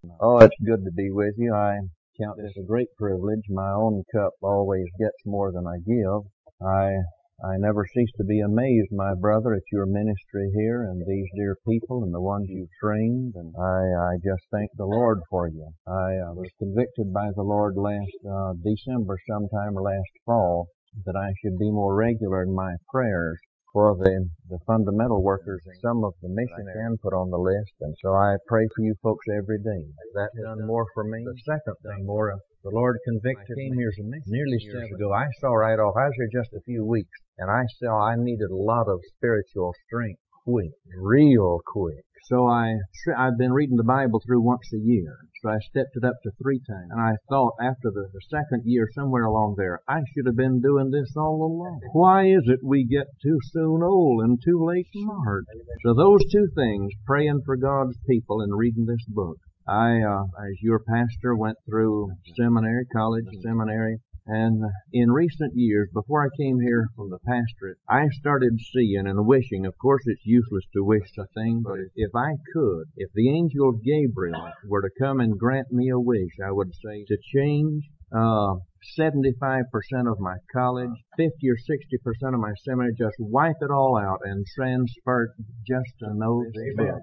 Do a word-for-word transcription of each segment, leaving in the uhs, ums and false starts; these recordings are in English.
Oh, it's good to be with you. I count this a great privilege. My own cup always gets more than I give. I I never cease to be amazed, my brother, at your ministry here and these dear people and the ones you've trained. And I, I just thank the Lord for you. I uh, was convicted by the Lord last uh, December sometime or last fall that I should be more regular in my prayers for the, the fundamental workers, some of the missionaries I can put on the list, and so I pray for you folks every day. That done more for me. The second thing, more, uh, the Lord convicted me here nearly years ago. I saw right off, I was here just a few weeks, and I saw I needed a lot of spiritual strength quick, real quick. So I, I've been reading the Bible through once a year. So I stepped it up to three times. And I thought after the, the second year, somewhere along there, I should have been doing this all along. Why is it we get too soon old and too late smart? So those two things, praying for God's people and reading this book. I, uh, as your pastor, went through seminary, college, seminary. And in recent years, before I came here from the pastorate, I started seeing and wishing, of course it's useless to wish a thing, but if I could, if the angel Gabriel were to come and grant me a wish, I would say to change uh seventy-five percent of my college, fifty or sixty percent of my seminary, just wipe it all out and transfer it just to know this book.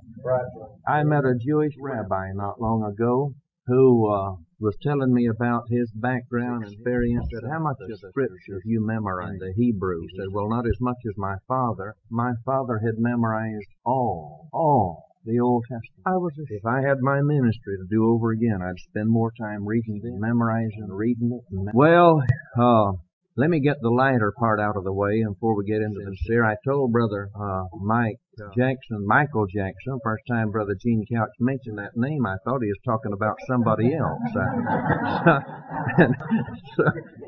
I met a Jewish rabbi not long ago who uh was telling me about his background and experience. Said, how much of scripture you memorized in the Hebrew? He said, well, not as much as my father. My father had memorized all, all the Old Testament. I was, if I had my ministry to do over again, I'd spend more time reading it, memorizing, reading it. And well, uh, let me get the lighter part out of the way and before we get into the sincere. I told Brother uh, Mike Jackson, Michael Jackson, first time Brother Gene Couch mentioned that name, I thought he was talking about somebody else. I, so,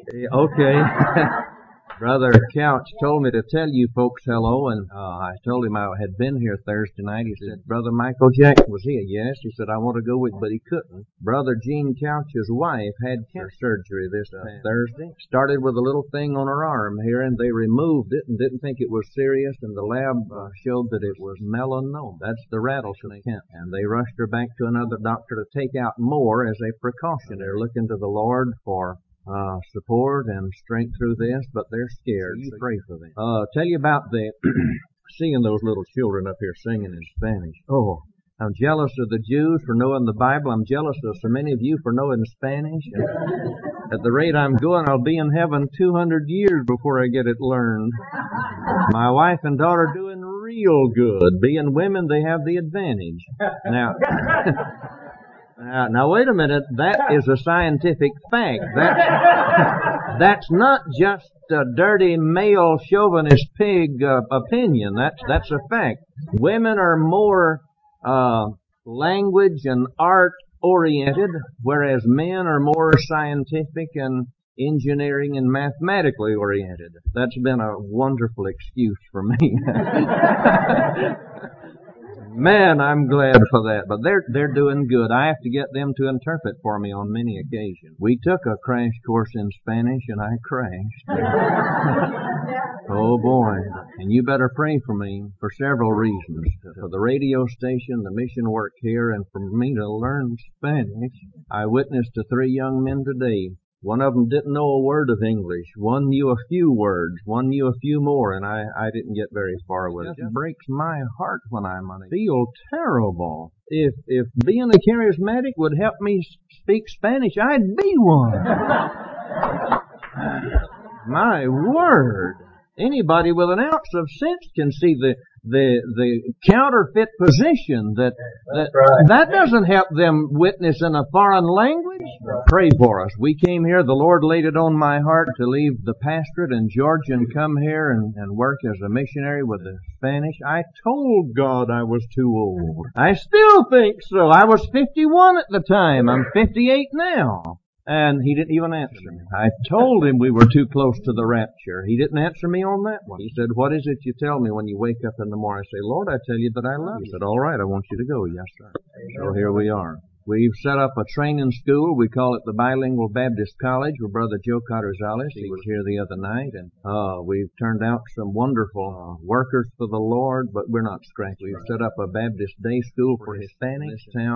okay. Brother Couch told me to tell you folks hello, and uh, I told him I had been here Thursday night. He said, Brother Michael Jackson was here. Yes, he said, I want to go with, but he couldn't. Brother Gene Couch's wife had cancer surgery this uh, Thursday. Started with a little thing on her arm here, and they removed it and didn't think it was serious, and the lab uh, showed that it was melanoma. That's the rattlesnake cancer. And they rushed her back to another doctor to take out more as a precaution. They're looking to the Lord for Uh, support and strength through this, but they're scared. You pray for them. Uh, tell you about the, seeing those little children up here singing in Spanish. Oh, I'm jealous of the Jews for knowing the Bible. I'm jealous of so many of you for knowing Spanish. And at the rate I'm going, I'll be in heaven two hundred years before I get it learned. My wife and daughter doing real good. Being women, they have the advantage. Now, Now, now, wait a minute. That is a scientific fact. That's, that's not just a dirty male chauvinist pig uh, opinion. That's that's a fact. Women are more uh, language and art oriented, whereas men are more scientific and engineering and mathematically oriented. That's been a wonderful excuse for me. Man, I'm glad for that, but they're they're doing good. I have to get them to interpret for me on many occasions. We took a crash course in Spanish, and I crashed. Oh boy! And you better pray for me for several reasons: for the radio station, the mission work here, and for me to learn Spanish. I witnessed to three young men today. One of them didn't know a word of English. One knew a few words. One knew a few more, and I, I didn't get very far with it. It breaks my heart when I'm on it. I feel terrible. If if being a charismatic would help me speak Spanish, I'd be one. My word. Anybody with an ounce of sense can see the the the counterfeit position that that right. that doesn't help them witness in a foreign language. Pray for us. We came here. The Lord laid it on my heart to leave the pastorate in Georgia and come here and, and work as a missionary with the Spanish. I told God I was too old. I still think so. I was fifty-one at the time. I'm fifty-eight now. And he didn't even answer me. I told him we were too close to the rapture. He didn't answer me on that one. He said, what is it you tell me when you wake up in the morning? I say, Lord, I tell you that I love you. He said, all right, I want you to go. Yes, sir. So here we are. We've set up a training school. We call it the Bilingual Baptist College with Brother Joe Carrizales. He was here the other night, and uh we've turned out some wonderful uh, workers for the Lord, but we're not scratchy. We've set up a Baptist day school for Hispanics in this town.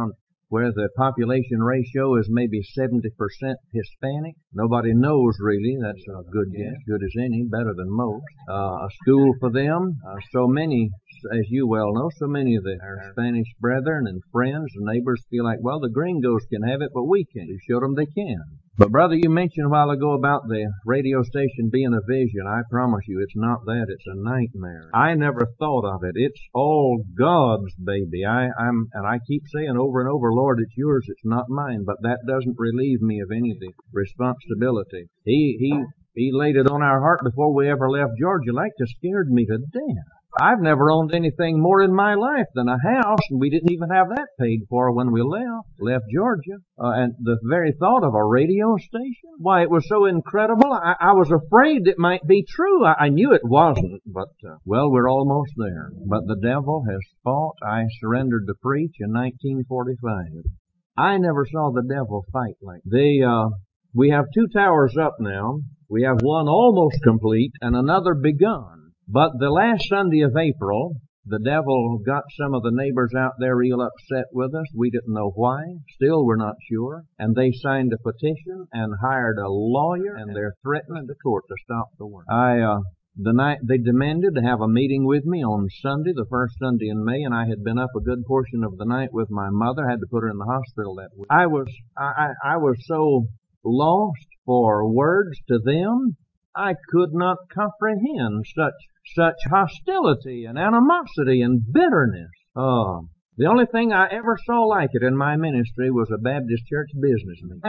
where the population ratio is maybe seventy percent Hispanic. Nobody knows really. That's a good guess, good as any, better than most. Uh, a school for them. Uh, so many, as you well know, so many of the, our Spanish brethren and friends and neighbors feel like, well, the gringos can have it, but we can't. We showed them they can. But brother, you mentioned a while ago about the radio station being a vision. I promise you, it's not that. It's a nightmare. I never thought of it. It's all God's baby. I, I'm, and I keep saying over and over, Lord, it's yours. It's not mine. But that doesn't relieve me of any of the responsibility. He, he, he laid it on our heart before we ever left Georgia. Like to scared me to death. I've never owned anything more in my life than a house, and we didn't even have that paid for when we left, left Georgia. Uh, and the very thought of a radio station, why, it was so incredible, I, I was afraid it might be true. I, I knew it wasn't, but, uh, well, we're almost there. But the devil has fought. I surrendered to preach in nineteen forty-five. I never saw the devil fight like they, uh, we have two towers up now. We have one almost complete and another begun. But the last Sunday of April, the devil got some of the neighbors out there real upset with us. We didn't know why. Still, we're not sure. And they signed a petition and hired a lawyer, and they're threatening the court to stop the work. I, uh, the night they demanded to have a meeting with me on Sunday, the first Sunday in May, and I had been up a good portion of the night with my mother. Had to put her in the hospital that week. I was, I, I, I was so lost for words to them. I could not comprehend such such hostility and animosity and bitterness. Oh, the only thing I ever saw like it in my ministry was a Baptist church business meeting.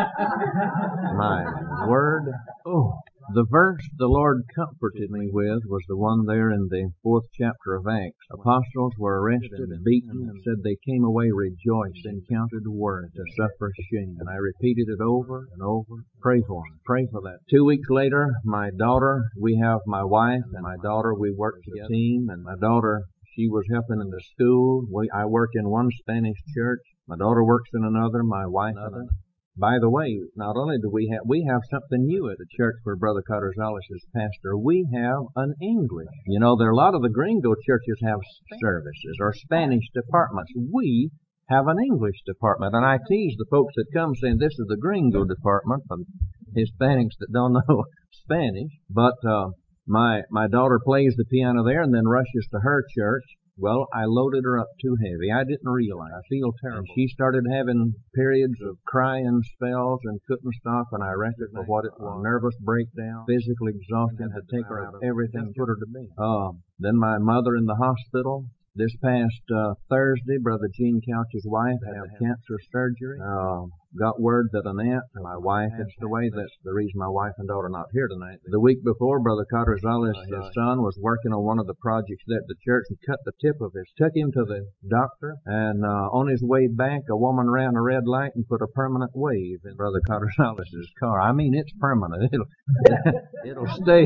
My word. Oh, the verse the Lord comforted me with was the one there in the fourth chapter of Acts. Apostles were arrested and beaten and said they came away rejoiced and counted it worth to suffer shame. And I repeated it over and over. Pray for them. Pray for that. Two weeks later, my daughter, we have my wife and my daughter, we worked as a team, and my daughter, she was helping in the school. We, I work in one Spanish church. My daughter works in another, my wife in another. By the way, not only do we have, we have something new at the church where Brother Carrizales is pastor. We have an English. You know, there are a lot of the gringo churches have services or Spanish departments. We have an English department. And I tease the folks that come saying this is the gringo department for Hispanics that don't know Spanish. But, uh, my, my daughter plays the piano there and then rushes to her church. Well, I loaded her up too heavy. I didn't realize. I feel terrible. And she started having periods of crying spells and couldn't stop, and I reckoned for what it was. Nervous breakdown, physical exhaustion had taken her out of everything, put her to bed. Uh, then my mother in the hospital. This past uh, Thursday, Brother Gene Couch's wife had cancer surgery. Uh, got word that an aunt, my wife, it's the way that's the reason my wife and daughter are not here tonight. The week before, Brother Carrizales, his son, was working on one of the projects there at the church and cut the tip of his, took him to the doctor, and uh, on his way back, a woman ran a red light and put a permanent wave in Brother Carrizales' car. I mean, it's permanent. It'll, it'll stay.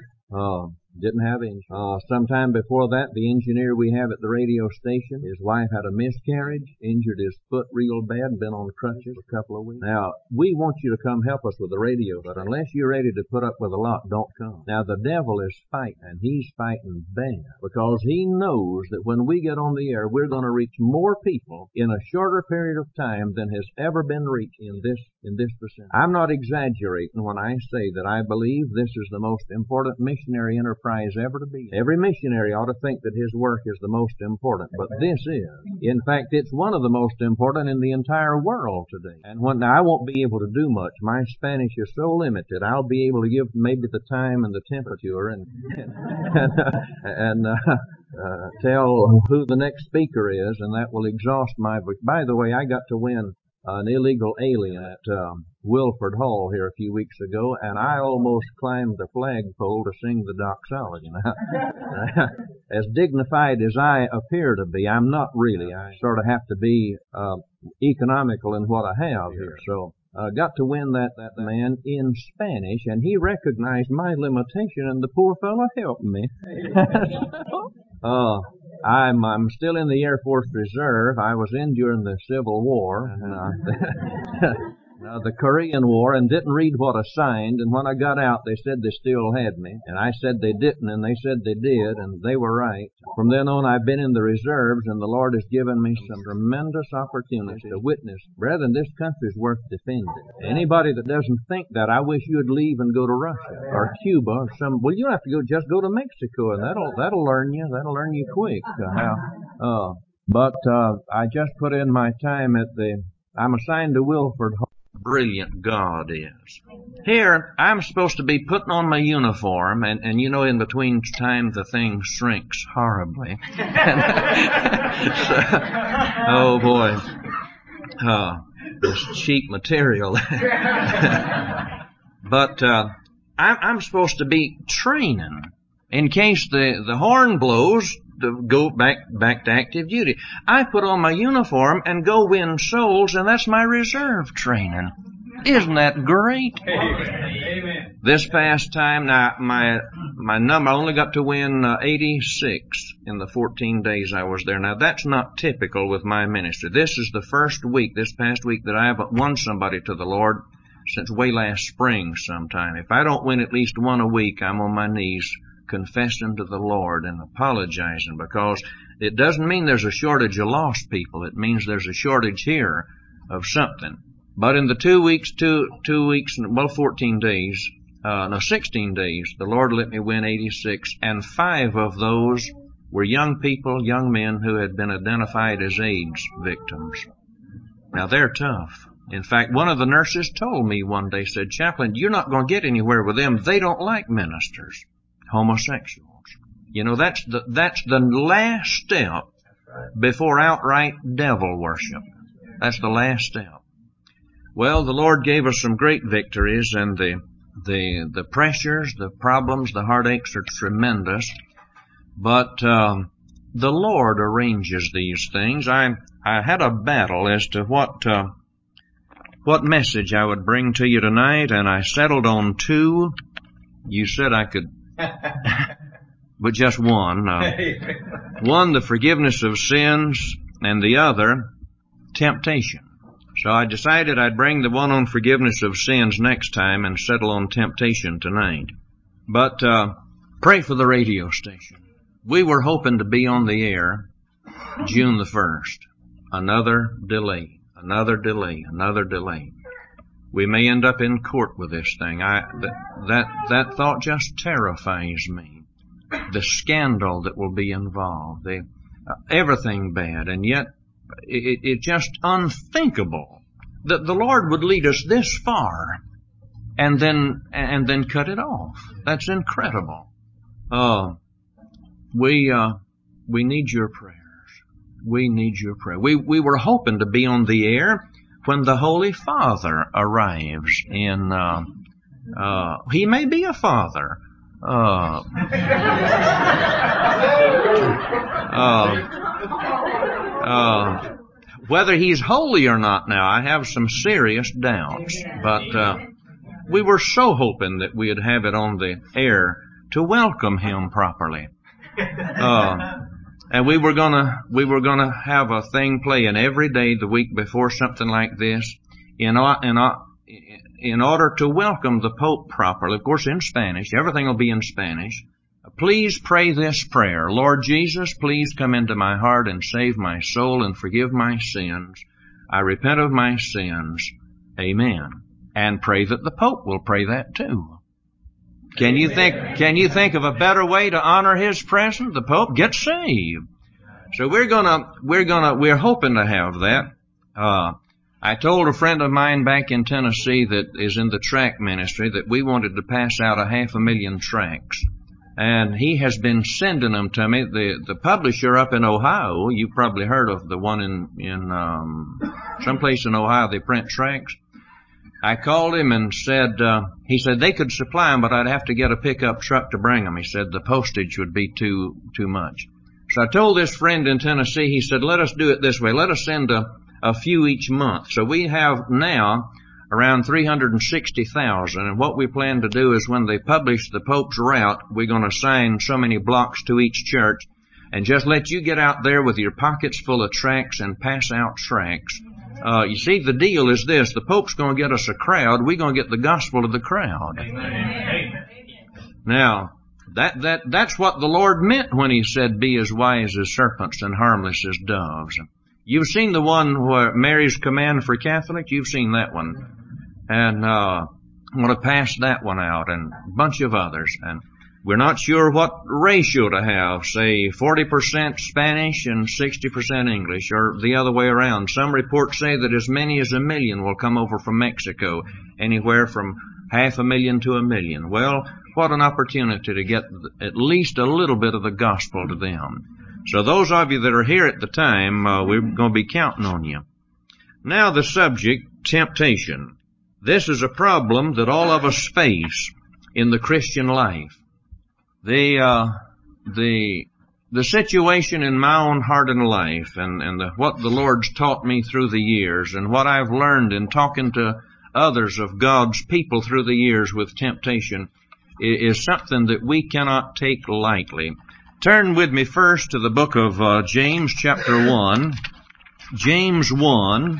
Uh, Didn't have any. Uh, sometime before that, the engineer we have at the radio station, his wife had a miscarriage, injured his foot real bad, been on crutches for a couple of weeks. Now, we want you to come help us with the radio, but unless you're ready to put up with a lot, don't come. Now, the devil is fighting, and he's fighting bad, because he knows that when we get on the air, we're going to reach more people in a shorter period of time than has ever been reached in this in this vicinity. I'm not exaggerating when I say that I believe this is the most important missionary enterprise ever to be. Every missionary ought to think that his work is the most important, but this is. In fact, it's one of the most important in the entire world today. And when now, I won't be able to do much. My Spanish is so limited. I'll be able to give maybe the time and the temperature and and, and uh, uh, tell who the next speaker is, and that will exhaust my voice. By the way, I got to win an illegal alien at um, Wilford Hall here a few weeks ago, and I almost climbed the flagpole to sing the doxology. Now, as dignified as I appear to be, I'm not really. I sort of have to be uh, economical in what I have here. So I uh, got to win that, that man in Spanish, and he recognized my limitation, and the poor fellow helped me. uh, I'm I'm still in the Air Force Reserve. I was in during the Civil War. And, uh, uh, the Korean War and didn't read what I signed, and when I got out they said they still had me, and I said they didn't, and they said they did, and they were right. From then on I've been in the reserves, and the Lord has given me some tremendous opportunities to witness. Brethren, this country's worth defending. Anybody that doesn't think that, I wish you'd leave and go to Russia or Cuba or some. Well, you don't have to go. Just go to Mexico, and that'll that'll learn you. That'll learn you quick. Uh, how, uh, but uh, I just put in my time at the. I'm assigned to Wilford. Brilliant God is. Here, I'm supposed to be putting on my uniform, and, and you know, in between time, the thing shrinks horribly. So, oh, boy. Uh, this cheap material. But uh, I'm, I'm supposed to be training in case the, the horn blows to go back back to active duty. I put on my uniform and go win souls, and that's my reserve training. Isn't that great? Amen. This past time, now my my number, I only got to win uh, eighty-six in the fourteen days I was there. Now that's not typical with my ministry. This is the first week, this past week, that I haven't won somebody to the Lord since way last spring sometime. If I don't win at least one a week, I'm on my knees confessing to the Lord and apologizing, because it doesn't mean there's a shortage of lost people. It means there's a shortage here of something. But in the two weeks, two, two weeks, well, fourteen days, uh, no, sixteen days, the Lord let me win eighty-six, and five of those were young people, young men who had been identified as AIDS victims. Now, they're tough. In fact, one of the nurses told me one day, said, "Chaplain, you're not going to get anywhere with them. They don't like ministers, homosexuals." You know, that's the, that's the last step before outright devil worship. That's the last step. Well, the Lord gave us some great victories, and the, the, the pressures, the problems, the heartaches are tremendous. But, um, the Lord arranges these things. I, I had a battle as to what, uh, what message I would bring to you tonight, and I settled on two. You said I could, but just one. Uh, one, the forgiveness of sins, and the other, temptation. So I decided I'd bring the one on forgiveness of sins next time and settle on temptation tonight. But uh, pray for the radio station. We were hoping to be on the air June the first. Another delay, another delay, another delay. We may end up in court with this thing. I th- that that thought just terrifies me. The scandal that will be involved, the uh, everything bad, and yet it, it's just unthinkable that the Lord would lead us this far and then and then cut it off. That's incredible. Uh, we uh, we need your prayers. We need your prayer. We we were hoping to be on the air when the Holy Father arrives in. Uh, uh, he may be a father. Uh, uh, uh, whether he's holy or not now, I have some serious doubts. But uh, we were so hoping that we'd have it on the air to welcome him properly. Uh, and we were gonna we were gonna have a thing playing every day the week before something like this, in in in order to welcome the Pope properly. Of course, in Spanish. Everything will be in Spanish. Please pray this prayer. Lord Jesus, please come into my heart and save my soul and forgive my sins. I repent of my sins. Amen. And pray that the Pope will pray that too. Can you think, can you think of a better way to honor his presence? The Pope gets saved. So we're gonna, we're gonna, we're hoping to have that. Uh, I told a friend of mine back in Tennessee that is in the tract ministry that we wanted to pass out a half a million tracts. And he has been sending them to me. The, the publisher up in Ohio, you've probably heard of the one in, in, um, someplace in Ohio, they print tracts. I called him and said, uh, he said they could supply them, but I'd have to get a pickup truck to bring them. He said the postage would be too, too much. So I told this friend in Tennessee, he said, let us do it this way. Let us send a, a few each month. So we have now around three hundred sixty thousand. And what we plan to do is when they publish the Pope's route, we're going to assign so many blocks to each church and just let you get out there with your pockets full of tracts and pass out tracts Uh, you see, the deal is this. The Pope's going to get us a crowd. We're going to get the gospel to the crowd. Amen. Now, that, that, that's what the Lord meant when He said, be as wise as serpents and harmless as doves. You've seen the one where Mary's command for Catholics. You've seen that one. And, uh, I'm going to pass that one out and a bunch of others. And we're not sure what ratio to have, say forty percent Spanish and sixty percent English, or the other way around. Some reports say that as many as a million will come over from Mexico, anywhere from half a million to a million. Well, what an opportunity to get at least a little bit of the gospel to them. So those of you that are here at the time, uh, we're going to be counting on you. Now the subject, temptation. This is a problem that all of us face in the Christian life. The, uh, the, the situation in my own heart and life and, and the, what the Lord's taught me through the years and what I've learned in talking to others of God's people through the years with temptation is, is something that we cannot take lightly. Turn with me first to the book of uh, James chapter one. James one.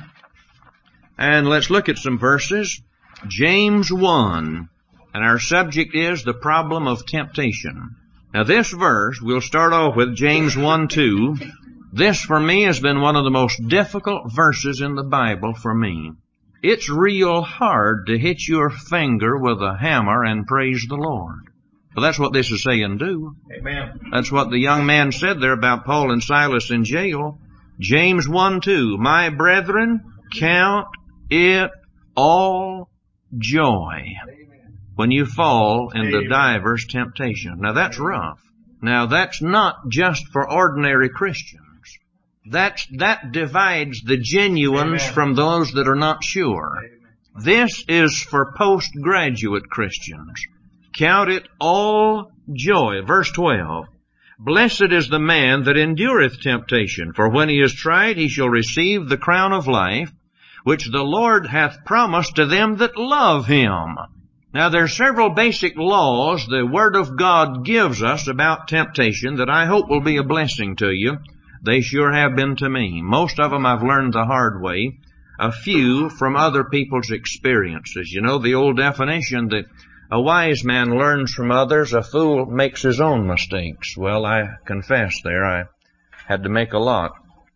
And let's look at some verses. James one. And our subject is the problem of temptation. Now this verse, we'll start off with James one two. This for me has been one of the most difficult verses in the Bible for me. It's real hard to hit your finger with a hammer and praise the Lord. Well, that's what this is saying do. Amen. That's what the young man said there about Paul and Silas in jail. James one two. My brethren, count it all joy when you fall into divers temptation. Now that's rough. Now that's not just for ordinary Christians. That's, that divides the genuines Amen. From those that are not sure. Amen. This is for postgraduate Christians. Count it all joy. Verse twelve. Blessed is the man that endureth temptation, for when he is tried he shall receive the crown of life, which the Lord hath promised to them that love Him. Now there are several basic laws the Word of God gives us about temptation that I hope will be a blessing to you. They sure have been to me. Most of them I've learned the hard way. A few from other people's experiences. You know the old definition that a wise man learns from others, a fool makes his own mistakes. Well, I confess there, I had to make a lot.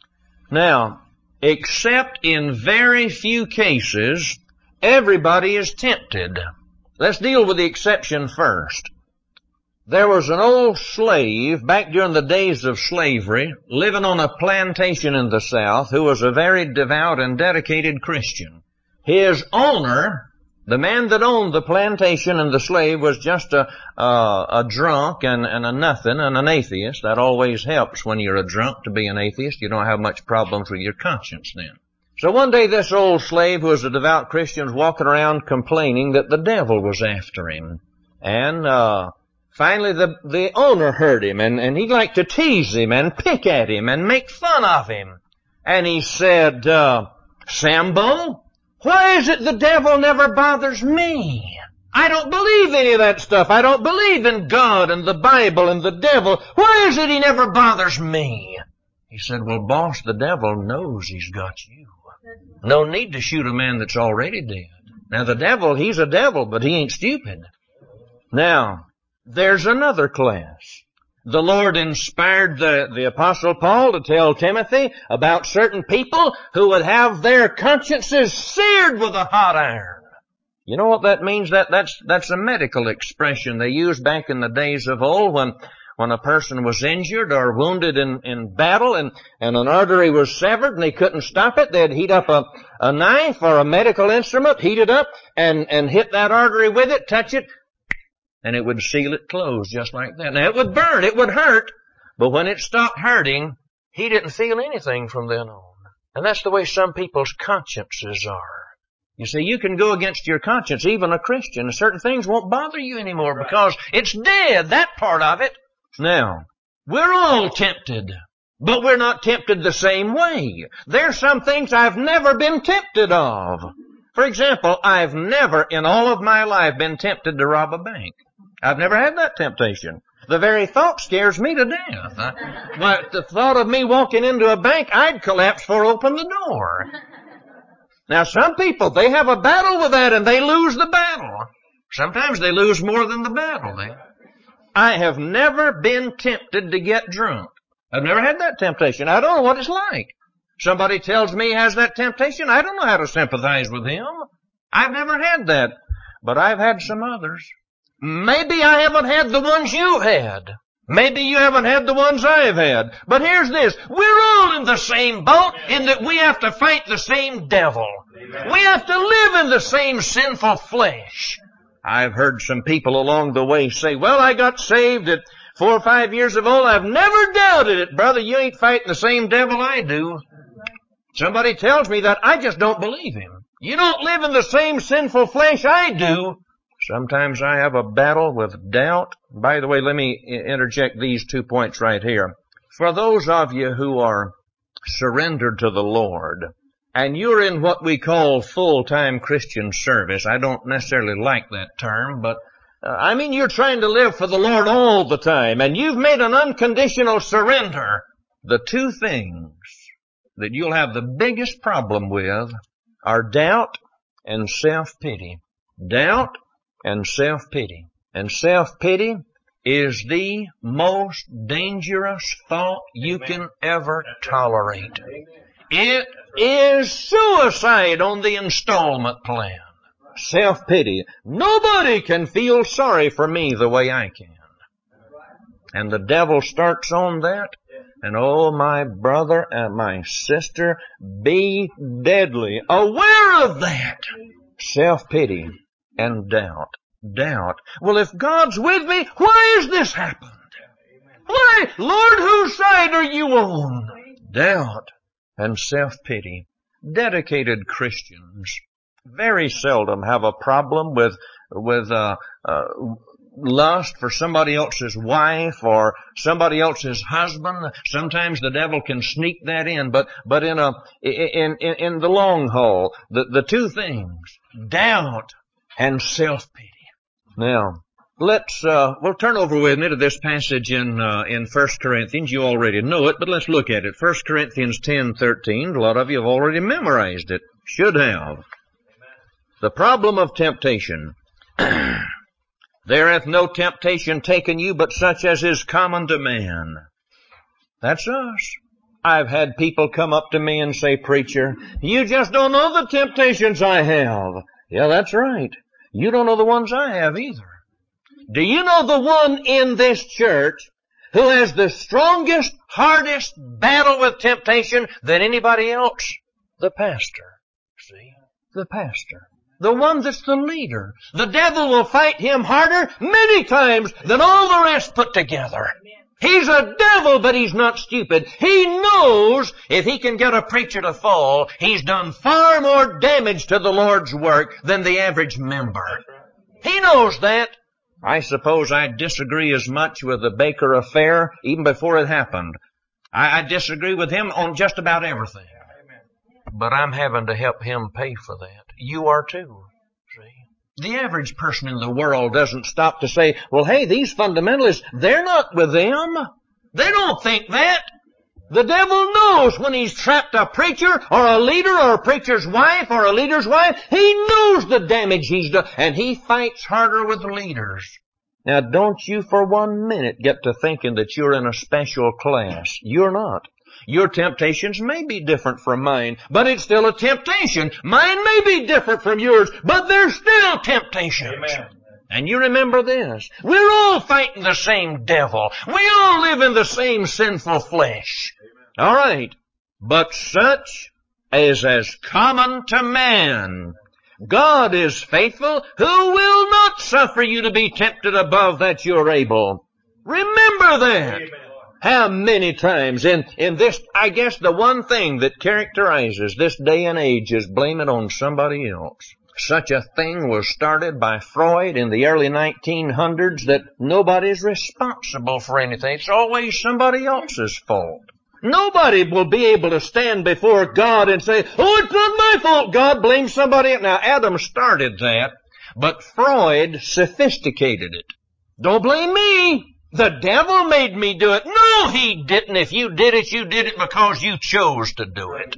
Now, except in very few cases, everybody is tempted. Let's deal with the exception first. There was an old slave back during the days of slavery living on a plantation in the South who was a very devout and dedicated Christian. His owner, the man that owned the plantation and the slave, was just a, uh, a drunk and, and a nothing and an atheist. That always helps when you're a drunk to be an atheist. You don't have much problems with your conscience then. So one day this old slave, who was a devout Christian, was walking around complaining that the devil was after him. And, uh, finally the, the owner heard him, and, and he liked to tease him and pick at him and make fun of him. And he said, uh, Sambo, why is it the devil never bothers me? I don't believe any of that stuff. I don't believe in God and the Bible and the devil. Why is it he never bothers me? He said, well, boss, the devil knows he's got you. No need to shoot a man that's already dead. Now, the devil, he's a devil, but he ain't stupid. Now, there's another class. The Lord inspired the, the Apostle Paul to tell Timothy about certain people who would have their consciences seared with a hot iron. You know what that means? That, that's, that's a medical expression they used back in the days of old when, when a person was injured or wounded in, in battle and, and an artery was severed and they couldn't stop it. They'd heat up a, a knife or a medical instrument, heat it up and, and hit that artery with it, touch it, and it would seal it closed just like that. Now, it would burn, it would hurt, but when it stopped hurting, he didn't feel anything from then on. And that's the way some people's consciences are. You see, you can go against your conscience, even a Christian, and certain things won't bother you anymore because it's dead, that part of it. Now, we're all tempted, but we're not tempted the same way. There's some things I've never been tempted of. For example, I've never in all of my life been tempted to rob a bank. I've never had that temptation. The very thought scares me to death. I, the thought of me walking into a bank, I'd collapse before I opened the door. Now some people, they have a battle with that and they lose the battle. Sometimes they lose more than the battle. They, I have never been tempted to get drunk. I've never had that temptation. I don't know what it's like. Somebody tells me he has that temptation. I don't know how to sympathize with him. I've never had that. But I've had some others. Maybe I haven't had the ones you've had. Maybe you haven't had the ones I've had. But here's this. We're all in the same boat in that we have to fight the same devil. We have to live in the same sinful flesh. I've heard some people along the way say, well, I got saved at four or five years of old. I've never doubted it. Brother, you ain't fighting the same devil I do. Somebody tells me that, I just don't believe him. You don't live in the same sinful flesh I do. Sometimes I have a battle with doubt. By the way, let me interject these two points right here. For those of you who are surrendered to the Lord, and you're in what we call full-time Christian service, I don't necessarily like that term, but uh, I mean you're trying to live for the Lord all the time, and you've made an unconditional surrender. The two things that you'll have the biggest problem with are doubt and self-pity. Doubt and self-pity. And self-pity is the most dangerous thought you Amen. Can ever tolerate. Amen. It is suicide on the installment plan. Self-pity. Nobody can feel sorry for me the way I can. And the devil starts on that. And oh, my brother and my sister, be deadly aware of that. Self-pity and doubt. Doubt. Well, if God's with me, why has this happened? Why, Lord, whose side are you on? Doubt and self-pity. Dedicated Christians very seldom have a problem with, with, uh, uh, lust for somebody else's wife or somebody else's husband. Sometimes the devil can sneak that in, but, but in a, in, in, in the long haul, the, the two things, doubt and self-pity. Now, let's, uh, we'll turn over with me to this passage in, uh, in First Corinthians. You already know it, but let's look at it. First Corinthians ten thirteen. A lot of you have already memorized it. Should have. The problem of temptation. There hath no temptation taken you but such as is common to man. That's us. I've had people come up to me and say, preacher, you just don't know the temptations I have. Yeah, that's right. You don't know the ones I have either. Do you know the one in this church who has the strongest, hardest battle with temptation than anybody else? The pastor. See? The pastor. The one that's the leader. The devil will fight him harder many times than all the rest put together. He's a devil, but he's not stupid. He knows if he can get a preacher to fall, he's done far more damage to the Lord's work than the average member. He knows that. I suppose I disagree as much with the Baker affair even before it happened. I, I disagree with him on just about everything. But I'm having to help him pay for that. You are too. See? The average person in the world doesn't stop to say, well, hey, these fundamentalists, they're not with them. They don't think that. The devil knows when he's trapped a preacher or a leader or a preacher's wife or a leader's wife. He knows the damage he's done, and he fights harder with leaders. Now, don't you for one minute get to thinking that you're in a special class. You're not. Your temptations may be different from mine, but it's still a temptation. Mine may be different from yours, but they're still temptations. Amen. And you remember this. We're all fighting the same devil. We all live in the same sinful flesh. Amen. All right. But such as is common to man. God is faithful, who will not suffer you to be tempted above that you're able. Remember that. Amen. How many times in, in this, I guess the one thing that characterizes this day and age is blame it on somebody else. Such a thing was started by Freud in the early nineteen hundreds that nobody's responsible for anything. It's always somebody else's fault. Nobody will be able to stand before God and say, oh, it's not my fault, God, blame somebody else. Now, Adam started that, but Freud sophisticated it. Don't blame me. The devil made me do it. No, he didn't. If you did it, you did it because you chose to do it.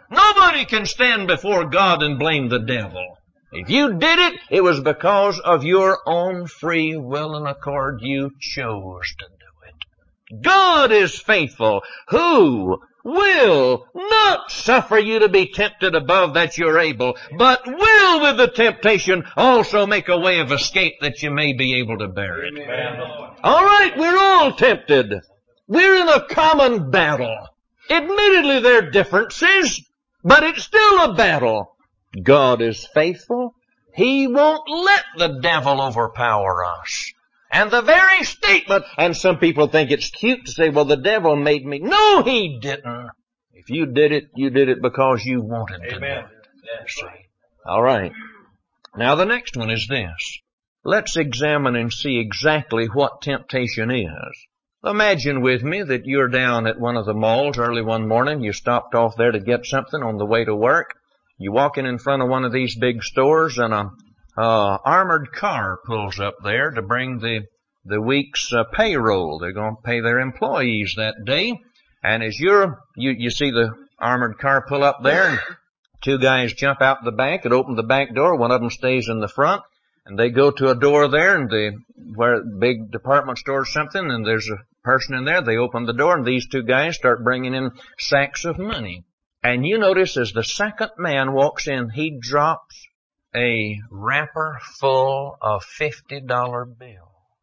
Nobody can stand before God and blame the devil. If you did it, it was because of your own free will and accord. You chose to do it. God is faithful, who will not suffer you to be tempted above that you're able, but will with the temptation also make a way of escape that you may be able to bear it. Amen. All right, we're all tempted. We're in a common battle. Admittedly, there are differences, but it's still a battle. God is faithful. He won't let the devil overpower us. And the very statement, and some people think it's cute to say, well, the devil made me. No, he didn't. If you did it, you did it because you wanted to do it. See? All right. Now the next one is this. Let's examine and see exactly what temptation is. Imagine with me that you're down at one of the malls early one morning. You stopped off there to get something on the way to work. You walk in in front of one of these big stores, and a uh, armored car pulls up there to bring the the week's uh, payroll. They're going to pay their employees that day. And as you're you you see the armored car pull up there, and two guys jump out the back and open the back door. One of them stays in the front, and they go to a door there, and the where big department store or something, and there's a person in there. They open the door, and these two guys start bringing in sacks of money. And you notice as the second man walks in, he drops a wrapper full of fifty dollar bills.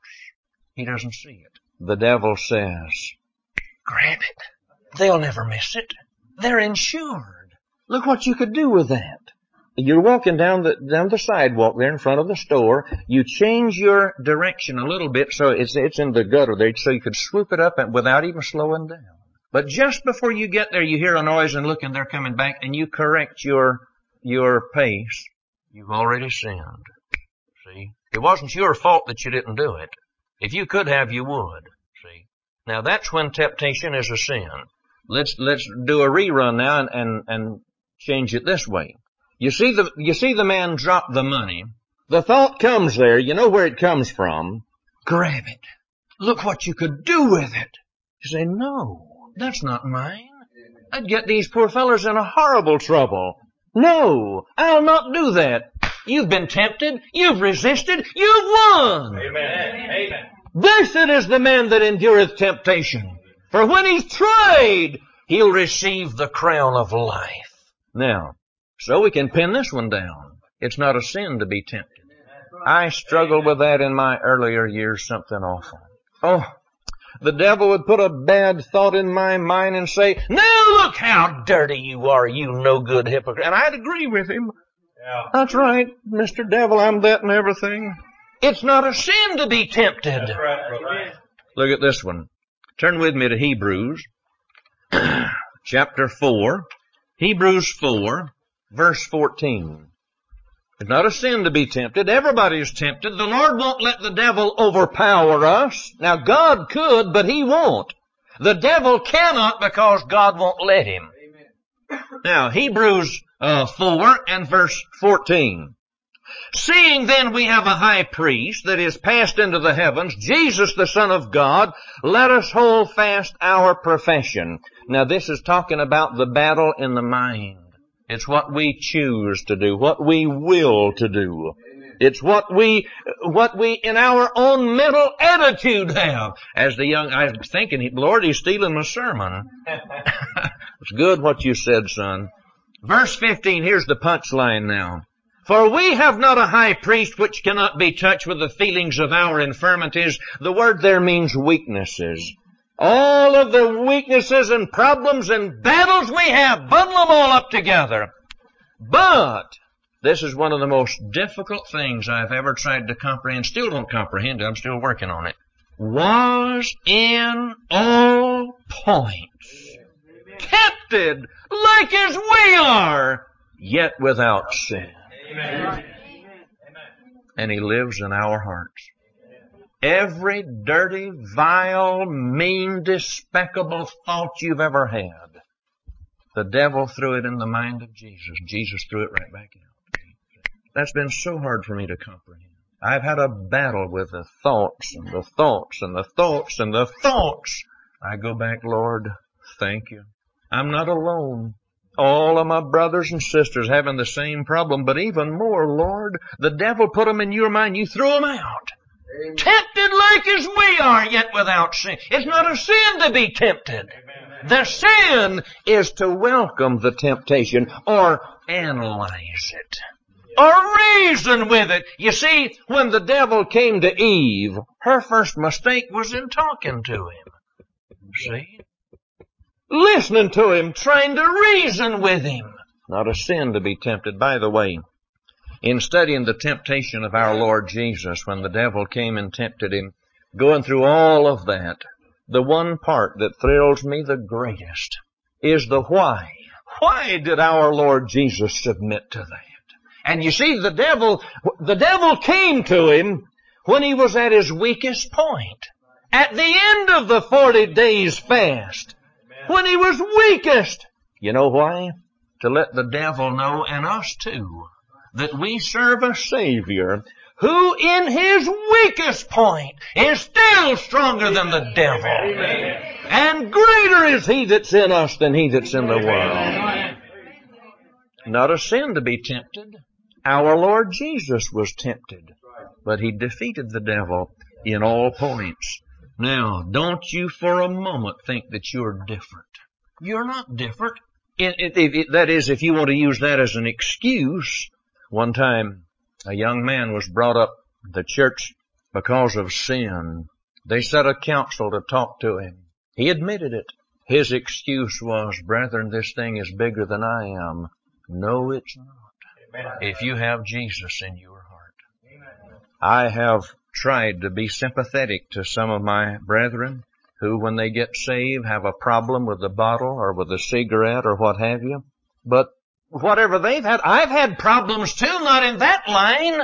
He doesn't see it. The devil says, grab it. They'll never miss it. They're insured. Look what you could do with that. You're walking down the down the sidewalk there in front of the store. You change your direction a little bit so it's it's in the gutter there, so you could swoop it up and without even slowing down. But just before you get there, you hear a noise and look, and they're coming back, and you correct your your pace. You've already sinned. See? It wasn't your fault that you didn't do it. If you could have, you would. See? Now that's when temptation is a sin. Let's let's do a rerun now and, and, and change it this way. You see the you see the man drop the money. The thought comes there. You know where it comes from. Grab it. Look what you could do with it. You say, no, that's not mine. I'd get these poor fellas in a horrible trouble. No, I'll not do that. You've been tempted. You've resisted. You've won. Amen. Amen. Blessed is the man that endureth temptation. For when he's tried, he'll receive the crown of life. Now, so we can pin this one down. It's not a sin to be tempted. I struggled with that in my earlier years, something awful. Oh, the devil would put a bad thought in my mind and say, now look how dirty you are, you no good hypocrite. And I'd agree with him. Yeah. That's right, Mister Devil, I'm that and everything. It's not a sin to be tempted. That's right, right. Look at this one. Turn with me to Hebrews, chapter four. Hebrews four, verse fourteen. It's not a sin to be tempted. Everybody's tempted. The Lord won't let the devil overpower us. Now, God could, but He won't. The devil cannot because God won't let him. Amen. Now, Hebrews uh, four and verse fourteen. Seeing then we have a high priest that is passed into the heavens, Jesus the Son of God, let us hold fast our profession. Now, this is talking about the battle in the mind. It's what we choose to do, what we will to do. It's what we, what we in our own mental attitude have. As the young, I was thinking, Lord, he's stealing my sermon. It's good what you said, son. Verse fifteen, here's the punchline now. For we have not a high priest which cannot be touched with the feelings of our infirmities. The word there means weaknesses. All of the weaknesses and problems and battles we have, bundle them all up together. But this is one of the most difficult things I've ever tried to comprehend. Still don't comprehend it. I'm still working on it. Was in all points tempted like as we are, yet without sin. Amen. And He lives in our hearts. Every dirty, vile, mean, despicable thought you've ever had, the devil threw it in the mind of Jesus. Jesus threw it right back out. That's been so hard for me to comprehend. I've had a battle with the thoughts and the thoughts and the thoughts and the thoughts. I go back, Lord, thank you. I'm not alone. All of my brothers and sisters having the same problem, but even more, Lord, the devil put them in your mind. You threw them out. Amen. Tempted like as we are, yet without sin. It's not a sin to be tempted. Amen. The sin is to welcome the temptation or analyze it or reason with it. You see, when the devil came to Eve, her first mistake was in talking to him. See? Listening to him, trying to reason with him. Not a sin to be tempted. By the way, in studying the temptation of our Lord Jesus, when the devil came and tempted him, going through all of that, the one part that thrills me the greatest is the why. Why did our Lord Jesus submit to that? And you see, the devil, the devil came to him when he was at his weakest point. At the end of the forty days fast. When he was weakest. You know why? To let the devil know, and us too, that we serve a Savior who in his weakest point is still stronger than the devil. Amen. And greater is he that's in us than he that's in the world. Not a sin to be tempted. Our Lord Jesus was tempted, but he defeated the devil in all points. Now, don't you for a moment think that you're different. You're not different. It, it, it, it, that is, if you want to use that as an excuse. One time, a young man was brought up the church because of sin. They set a council to talk to him. He admitted it. His excuse was, brethren, this thing is bigger than I am. No, it's not. Amen. If you have Jesus in your heart. Amen. I have tried to be sympathetic to some of my brethren who, when they get saved, have a problem with the bottle or with a cigarette or what have you. But whatever they've had, I've had problems too, not in that line.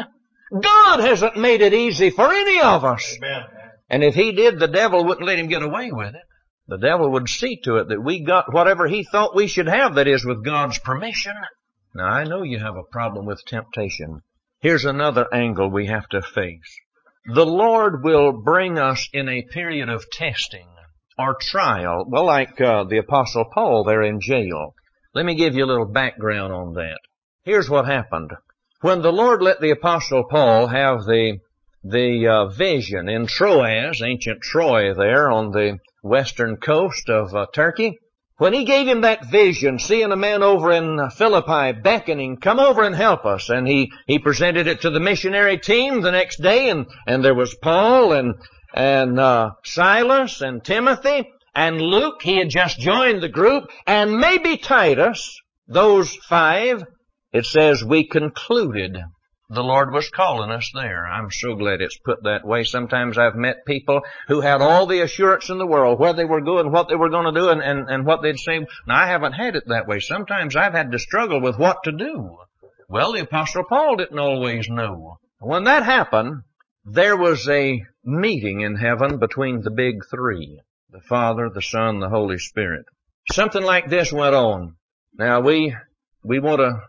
God hasn't made it easy for any of us. Amen. And if he did, the devil wouldn't let him get away with it. The devil would see to it that we got whatever he thought we should have, that is, with God's permission. Now, I know you have a problem with temptation. Here's another angle we have to face. The Lord will bring us in a period of testing or trial, well, like uh, the Apostle Paul there in jail. Let me give you a little background on that. Here's what happened. When the Lord let the Apostle Paul have the the uh, vision in Troas, ancient Troy there on the western coast of uh, Turkey, when he gave him that vision, seeing a man over in Philippi beckoning, come over and help us. And he, he presented it to the missionary team the next day, and, and there was Paul and, and, uh, Silas and Timothy and Luke. He had just joined the group, and maybe Titus, those five. It says we concluded the Lord was calling us there. I'm so glad it's put that way. Sometimes I've met people who had all the assurance in the world where they were going, what they were going to do, and, and, and what they'd say. Now, I haven't had it that way. Sometimes I've had to struggle with what to do. Well, the Apostle Paul didn't always know. When that happened, there was a meeting in heaven between the big three, the Father, the Son, the Holy Spirit. Something like this went on. Now, we we want to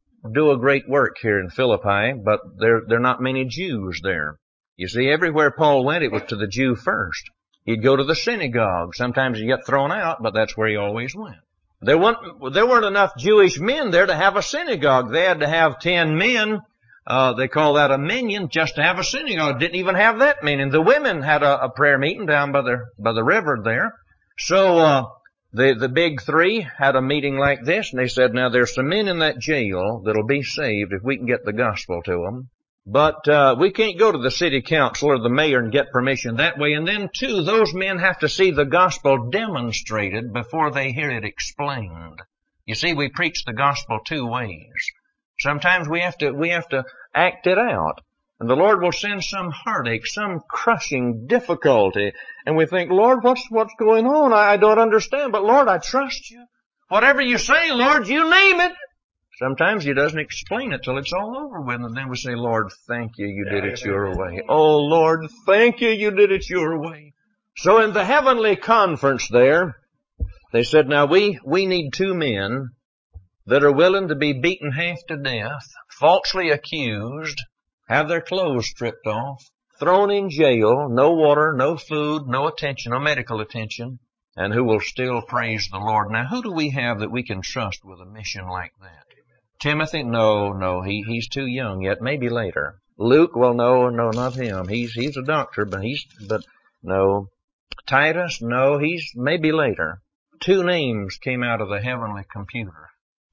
do a great work here in Philippi, but there, there are not many Jews there. You see, everywhere Paul went, it was to the Jew first. He'd go to the synagogue. Sometimes he'd get thrown out, but that's where he always went. There weren't, there weren't enough Jewish men there to have a synagogue. They had to have ten men. Uh, they call that a minyan, just to have a synagogue. Didn't even have that many. The women had a, a prayer meeting down by the, by the river there. So, uh, The, the big three had a meeting like this, and they said, now there's some men in that jail that'll be saved if we can get the gospel to them. But, uh, we can't go to the city council or the mayor and get permission that way. And then, too, those men have to see the gospel demonstrated before they hear it explained. You see, we preach the gospel two ways. Sometimes we have to, we have to act it out. And the Lord will send some heartache, some crushing difficulty. And we think, Lord, what's, what's going on? I, I don't understand. But Lord, I trust you. Whatever you say, Lord, you name it. Sometimes he doesn't explain it till it's all over with. And then we say, Lord, thank you, you did it your way. Oh, Lord, thank you, you did it your way. So in the heavenly conference there, they said, now we, we need two men that are willing to be beaten half to death, falsely accused, have their clothes stripped off, thrown in jail, no water, no food, no attention, no medical attention. and who will still praise the Lord. Now, who do we have that we can trust with a mission like that? Timothy? No, no, he, he's too young yet. Maybe later. Luke? Well, no, no, not him. He's, he's a doctor, but he's, but no. Titus? No, he's maybe later. Two names came out of the heavenly computer.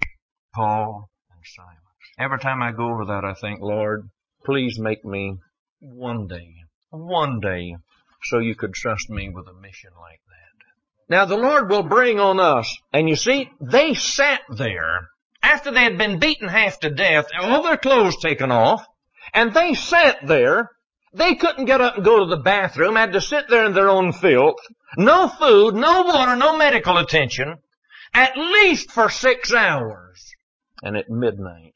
Paul and Silas. Every time I go over that, I think, Lord, please make me one day, one day, so you could trust me with a mission like that. Now, the Lord will bring on us, and you see, they sat there after they had been beaten half to death, all their clothes taken off, and they sat there. They couldn't get up and go to the bathroom, had to sit there in their own filth. No food, no water, no medical attention, at least for six hours. And at midnight,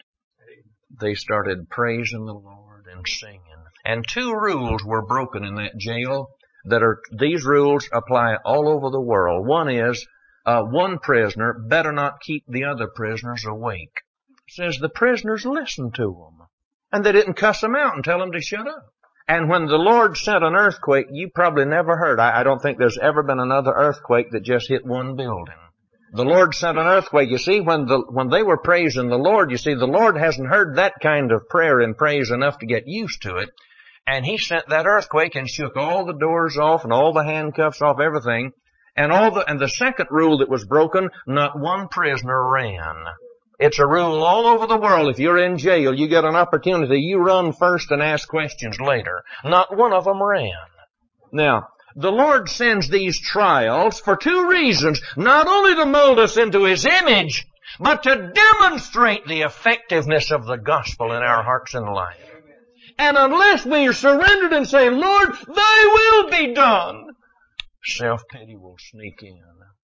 they started praising the Lord and singing. And two rules were broken in that jail that are, these rules apply all over the world. One is, uh, one prisoner better not keep the other prisoners awake. It says the prisoners listened to them. And they didn't cuss them out and tell them to shut up. And when the Lord sent an earthquake, you probably never heard. I, I don't think there's ever been another earthquake that just hit one building. The Lord sent an earthquake. You see, when the, when they were praising the Lord, you see, the Lord hasn't heard that kind of prayer and praise enough to get used to it. And He sent that earthquake and shook all the doors off and all the handcuffs off, everything. And all the, and the second rule that was broken, not one prisoner ran. It's a rule all over the world. If you're in jail, you get an opportunity, you run first and ask questions later. Not one of them ran. Now, the Lord sends these trials for two reasons. Not only to mold us into His image, but to demonstrate the effectiveness of the gospel in our hearts and life. And unless we are surrendered and say, Lord, Thy will be done, self-pity will sneak in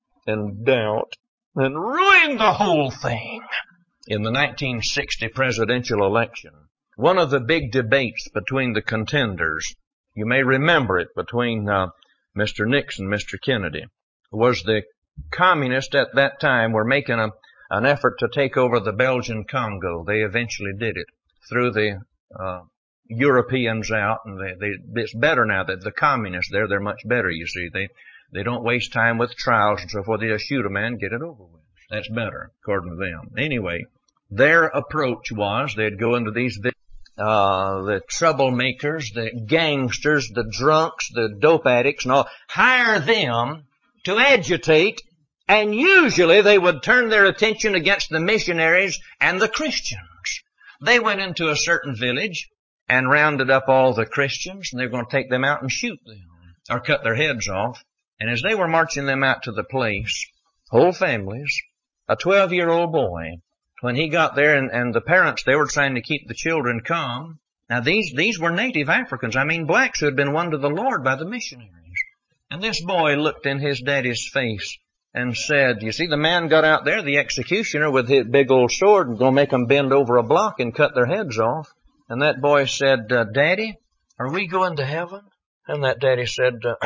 and doubt and ruin the whole thing. In the nineteen sixty presidential election, one of the big debates between the contenders, you may remember it, between uh, Mister Nixon and Mister Kennedy, was the communists at that time were making a, an effort to take over the Belgian Congo. They eventually did it through the uh, Europeans out, and they, they, it's better now that the communists there, they're much better, you see. They They don't waste time with trials and so forth. They just shoot a man and get it over with. That's better, according to them. Anyway, their approach was they'd go into these, uh, the troublemakers, the gangsters, the drunks, the dope addicts and all, hire them to agitate, and usually they would turn their attention against the missionaries and the Christians. They went into a certain village and rounded up all the Christians, and they were going to take them out and shoot them, or cut their heads off. And as they were marching them out to the place, whole families, a twelve-year-old boy, when he got there and, and the parents, they were trying to keep the children calm. Now these, these were native Africans. I mean blacks who had been won to the Lord by the missionaries. And this boy looked in his daddy's face and said, you see, the man got out there, the executioner, with his big old sword and going to make them bend over a block and cut their heads off. And that boy said, uh, Daddy, are we going to heaven? And that daddy said, uh,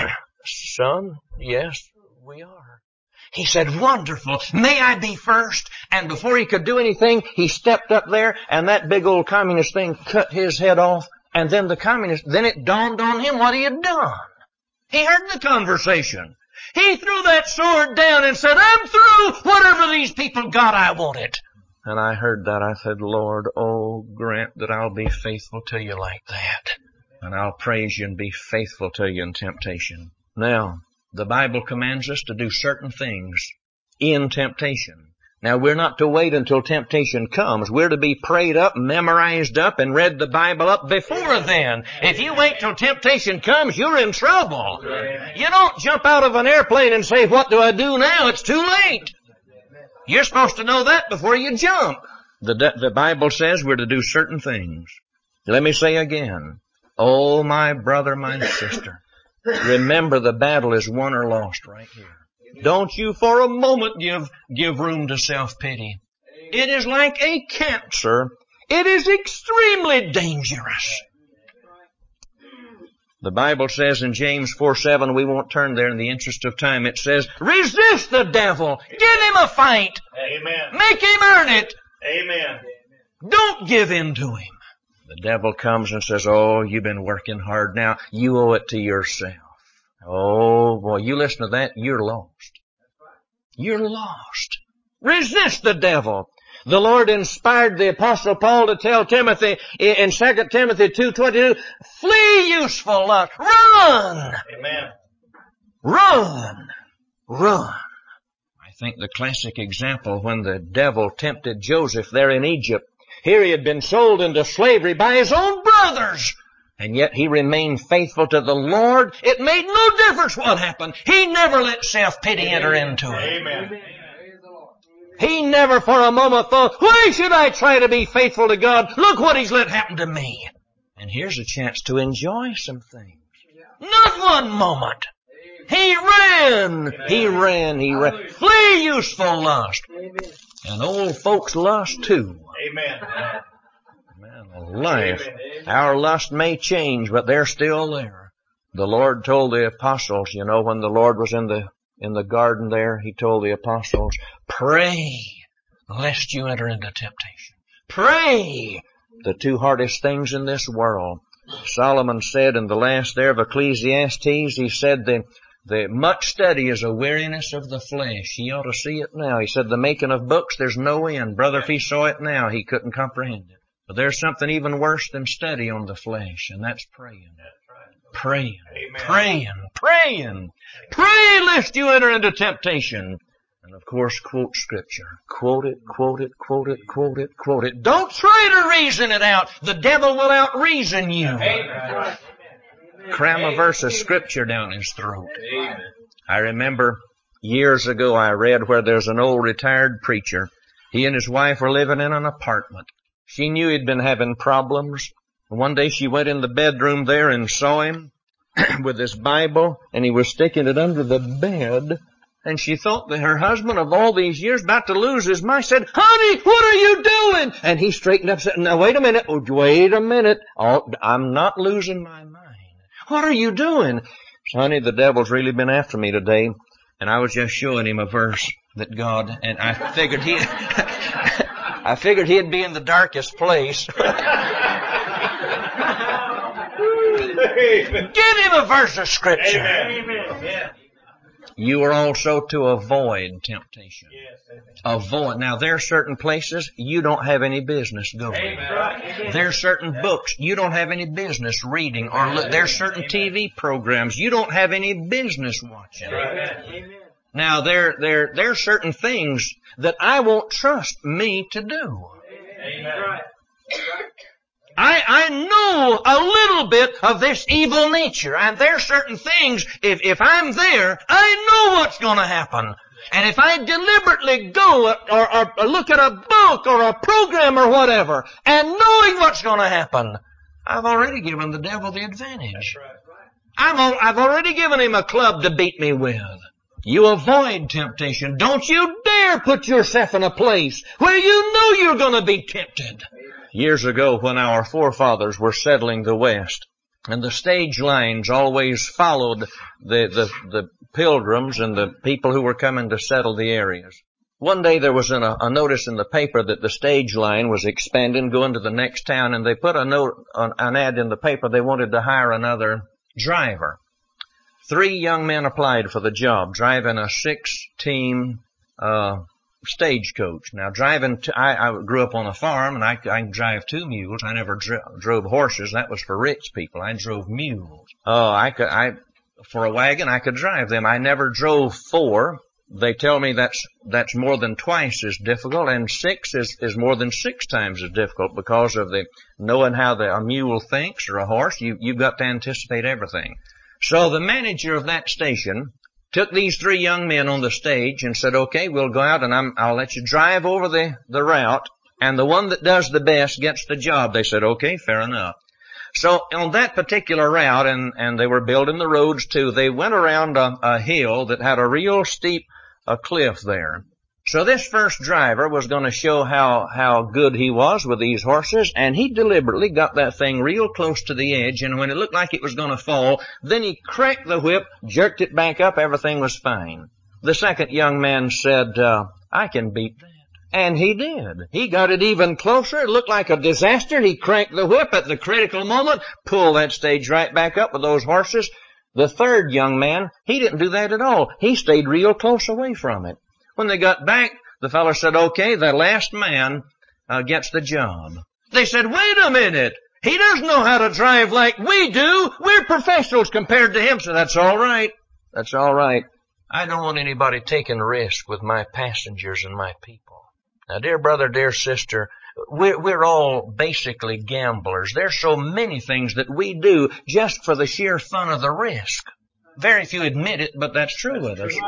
Son, yes, we are. He said, wonderful. May I be first? And before he could do anything, he stepped up there and that big old communist thing cut his head off. And then the communist, then it dawned on him what he had done. He heard the conversation. He threw that sword down and said, I'm through. Whatever these people got, I want it. And I heard that. I said, Lord, oh, grant that I'll be faithful to you like that. And I'll praise you and be faithful to you in temptation. Now, the Bible commands us to do certain things in temptation. Now, we're not to wait until temptation comes. We're to be prayed up, memorized up, and read the Bible up before then. If you wait till temptation comes, you're in trouble. You don't jump out of an airplane and say, what do I do now? It's too late. You're supposed to know that before you jump. The, the Bible says we're to do certain things. Let me say again, oh, my brother, my sister, remember the battle is won or lost right here. Don't you for a moment give, give room to self-pity. It is like a cancer. It is extremely dangerous. The Bible says in James four seven, we won't turn there in the interest of time, it says, resist the devil. Give him a fight. Amen. Make him earn it. Amen. Don't give in to him. The devil comes and says, oh, you've been working hard now. You owe it to yourself. Oh, boy, you listen to that, you're lost. You're lost. Resist the devil. The Lord inspired the Apostle Paul to tell Timothy in Second Timothy two twenty-two, flee useful lust. Run! Amen. Run! Run! I think the classic example when the devil tempted Joseph there in Egypt. Here he had been sold into slavery by his own brothers. And yet he remained faithful to the Lord. It made no difference what happened. He never let self-pity enter into it. Amen. He never for a moment thought, why should I try to be faithful to God? Look what He's let happen to me. And here's a chance to enjoy some things. Not one moment. He ran. He ran. He ran. Flee useful lust. And old folks lust too. Amen. Man, life. Our lust may change, but they're still there. The Lord told the apostles, you know, when the Lord was in the in the garden there, He told the apostles, pray lest you enter into temptation. Pray. The two hardest things in this world. Solomon said in the last there of Ecclesiastes, he said the The much study is a weariness of the flesh. He ought to see it now. He said the making of books, there's no end. Brother, if he saw it now, he couldn't comprehend it. But there's something even worse than study on the flesh, and that's praying. Praying, praying, praying. Pray lest you enter into temptation. And of course, quote Scripture. Quote it, quote it, quote it, quote it, quote it. Don't try to reason it out. The devil will out-reason you. Amen. Cram a verse of Scripture down his throat. Amen. I remember years ago I read where there's an old retired preacher. He and his wife were living in an apartment. She knew he'd been having problems. One day she went in the bedroom there and saw him with his Bible, and he was sticking it under the bed. And she thought that her husband of all these years about to lose his mind said, honey, what are you doing? And he straightened up and said, now wait a minute, oh, wait a minute. Oh, I'm not losing my mind. What are you doing? Honey, the devil's really been after me today, and I was just showing him a verse that God, and I figured he, I figured he'd be in the darkest place. Give him a verse of Scripture. Amen. Yeah. You are also to avoid temptation. Yes, avoid. Now, there are certain places you don't have any business going. Amen. There are certain books you don't have any business reading, or look, there are certain T V programs you don't have any business watching. Amen. Now, there, there, there are certain things that I won't trust me to do. Amen. I, I know a little bit of this evil nature, and there are certain things, if, if I'm there, I know what's going to happen. And if I deliberately go or, or, or look at a book or a program or whatever, and knowing what's going to happen, I've already given the devil the advantage. I'm al- I've already given him a club to beat me with. You avoid temptation. Don't you dare put yourself in a place where you know you're going to be tempted. Years ago, when our forefathers were settling the West, and the stage lines always followed the, the, the pilgrims and the people who were coming to settle the areas. One day there was an, a, a notice in the paper that the stage line was expanding, going to the next town, and they put a note, an, an ad in the paper. They wanted to hire another driver. Three young men applied for the job, driving a six-team uh stagecoach. Now, driving, t- I, I grew up on a farm, and I, I can drive two mules. I never dr- drove horses. That was for rich people. I drove mules. Oh, I could, I, for a wagon, I could drive them. I never drove four. They tell me that's, that's more than twice as difficult, and six is, is more than six times as difficult because of the, knowing how the, a mule thinks or a horse. You, you've got to anticipate everything. So the manager of that station took these three young men on the stage and said, okay, we'll go out and I'm, I'll let you drive over the, the route, and the one that does the best gets the job. They said, okay, fair enough. So on that particular route, and, and they were building the roads too, they went around a, a hill that had a real steep a cliff there. So this first driver was going to show how, how good he was with these horses, and he deliberately got that thing real close to the edge, and when it looked like it was going to fall, then he cracked the whip, jerked it back up, everything was fine. The second young man said, uh, I can beat that. And he did. He got it even closer. It looked like a disaster. He cranked the whip at the critical moment, pulled that stage right back up with those horses. The third young man, he didn't do that at all. He stayed real close away from it. When they got back, the fellow said, okay, the last man uh, gets the job. They said, wait a minute. He doesn't know how to drive like we do. We're professionals compared to him. So that's all right. That's all right. I don't want anybody taking risk with my passengers and my people. Now, dear brother, dear sister, we're, we're all basically gamblers. There's so many things that we do just for the sheer fun of the risk. Very few admit it, but that's true with us.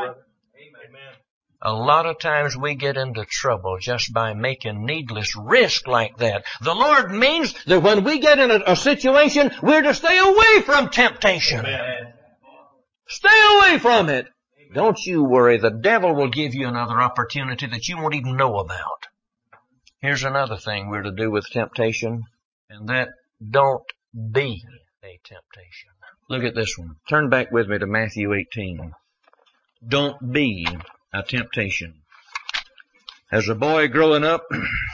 A lot of times we get into trouble just by making needless risk like that. The Lord means that when we get in a, a situation, we're to stay away from temptation. Amen. Stay away from it. Don't you worry. The devil will give you another opportunity that you won't even know about. Here's another thing we're to do with temptation, and that don't be a temptation. Look at this one. Turn back with me to Matthew eighteen. Don't be a temptation. As a boy growing up,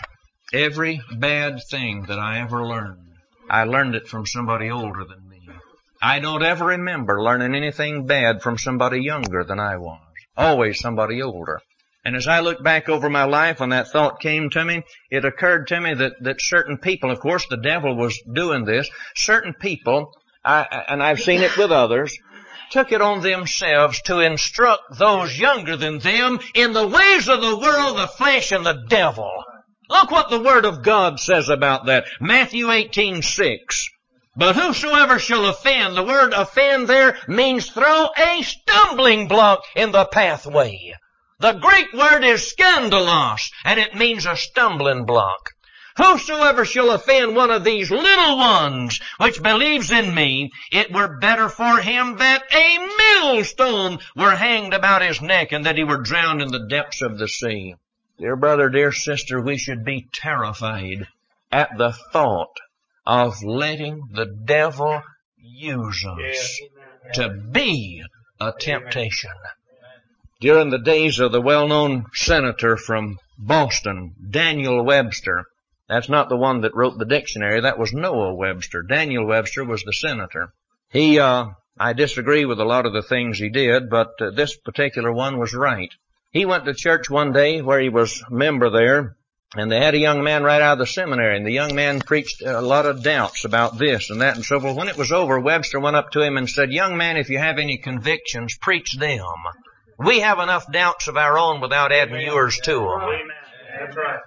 every bad thing that I ever learned, I learned it from somebody older than me. I don't ever remember learning anything bad from somebody younger than I was. Always somebody older. And as I look back over my life, when that thought came to me, it occurred to me that, that certain people, of course the devil was doing this, certain people, I, and I've seen it with others, took it on themselves to instruct those younger than them in the ways of the world, the flesh, and the devil. Look what the Word of God says about that. Matthew eighteen six. But whosoever shall offend, the word offend there means throw a stumbling block in the pathway. The Greek word is skandalos, and it means a stumbling block. Whosoever shall offend one of these little ones which believes in me, it were better for him that a millstone were hanged about his neck and that he were drowned in the depths of the sea. Dear brother, dear sister, we should be terrified at the thought of letting the devil use us to be a temptation. During the days of the well-known senator from Boston, Daniel Webster, that's not the one that wrote the dictionary, that was Noah Webster. Daniel Webster was the senator. He, uh, I disagree with a lot of the things he did, but uh, this particular one was right. He went to church one day where he was a member there, and they had a young man right out of the seminary, and the young man preached a lot of doubts about this and that and so forth. When it was over, Webster went up to him and said, young man, if you have any convictions, preach them. We have enough doubts of our own without adding yours to them. That's right.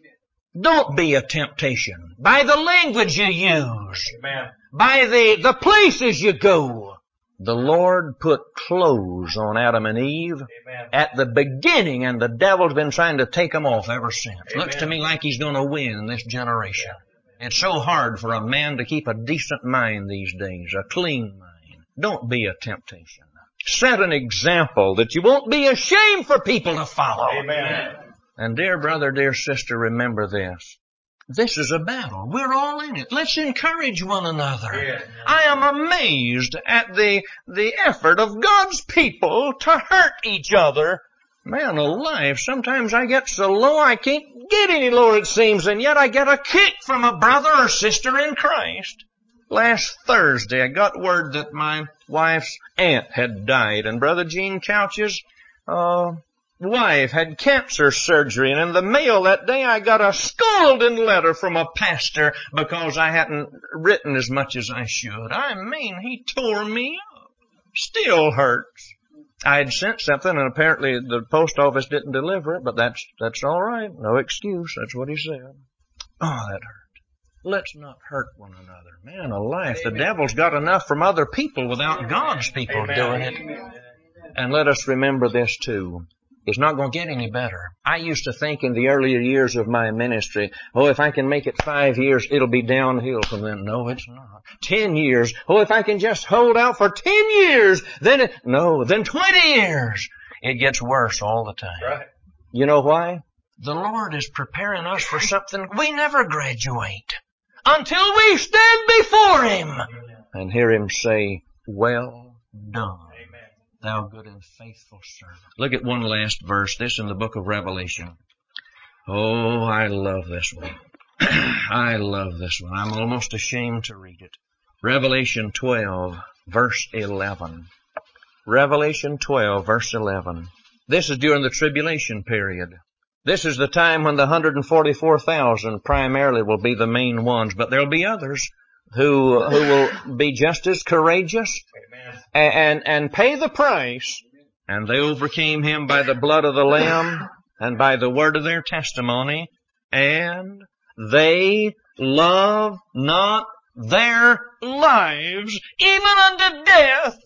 Don't be a temptation by the language you use, by the, the places you go. The Lord put clothes on Adam and Eve Amen. At the beginning, and the devil's been trying to take them off ever since. Amen. Looks to me like he's going to win in this generation. It's so hard for a man to keep a decent mind these days, a clean mind. Don't be a temptation. Set an example that you won't be ashamed for people to follow. Amen. And dear brother, dear sister, remember this. This is a battle. We're all in it. Let's encourage one another. Yeah. I am amazed at the, the effort of God's people to hurt each other. Man alive, sometimes I get so low I can't get any lower, it seems, and yet I get a kick from a brother or sister in Christ. Last Thursday, I got word that my wife's aunt had died, and Brother Gene Couch's uh, wife had cancer surgery, and in the mail that day I got a scalding letter from a pastor because I hadn't written as much as I should. I mean, he tore me up. Still hurts. I had sent something, and apparently the post office didn't deliver it, but that's that's all right. No excuse. That's what he said. Oh, that hurt. Let's not hurt one another. Man alive, the devil's got enough from other people without God's people Amen. Doing it. And let us remember this too. It's not going to get any better. I used to think in the earlier years of my ministry, oh, if I can make it five years, it'll be downhill from then. No, it's not. Ten years. Oh, if I can just hold out for ten years, then it, no, then twenty years. It gets worse all the time. Right. You know why? The Lord is preparing us for something we never graduate until we stand before Him and hear Him say, well done. Thou good and faithful servant. Look at one last verse, this in the book of Revelation. Oh, I love this one. I love this one. I'm almost ashamed to read it. Revelation twelve. verse eleven. Revelation twelve, verse eleven. This is during the tribulation period. This is the time when the one hundred forty-four thousand primarily will be the main ones, but there'll be others who who will be just as courageous and, and, and pay the price. And they overcame him by the blood of the Lamb and by the word of their testimony, and they love not their lives even unto death.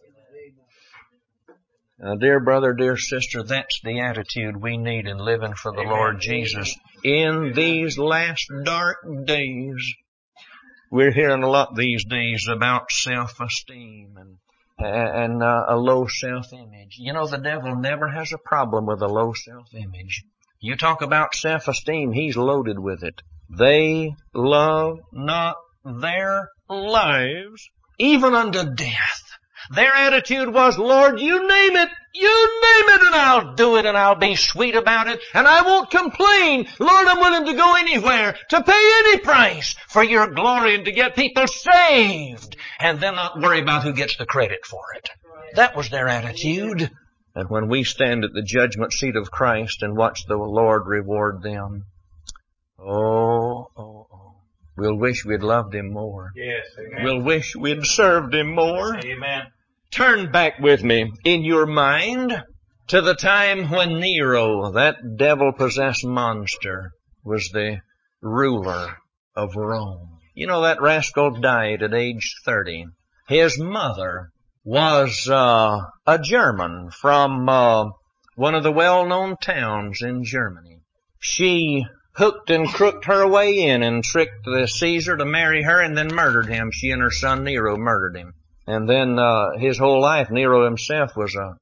Now, dear brother, dear sister, that's the attitude we need in living for the Amen. Lord Jesus in these last dark days. We're hearing a lot these days about self-esteem and and uh, a low self-image. You know, the devil never has a problem with a low self-image. You talk about self-esteem, he's loaded with it. They love not their lives even unto death. Their attitude was, Lord, you name it, you name it, and I'll do it, and I'll be sweet about it, and I won't complain. Lord, I'm willing to go anywhere, to pay any price for your glory and to get people saved, and then not worry about who gets the credit for it. That was their attitude. And when we stand at the judgment seat of Christ and watch the Lord reward them, oh, oh, oh. We'll wish we'd loved Him more. Yes, amen. We'll wish we'd served Him more. Amen. Turn back with me in your mind to the time when Nero, that devil-possessed monster, was the ruler of Rome. You know, that rascal died at age thirty. His mother was uh, a German from uh, one of the well-known towns in Germany. She hooked and crooked her way in and tricked the Caesar to marry her and then murdered him. She and her son Nero murdered him. And then uh, his whole life, Nero himself was uh,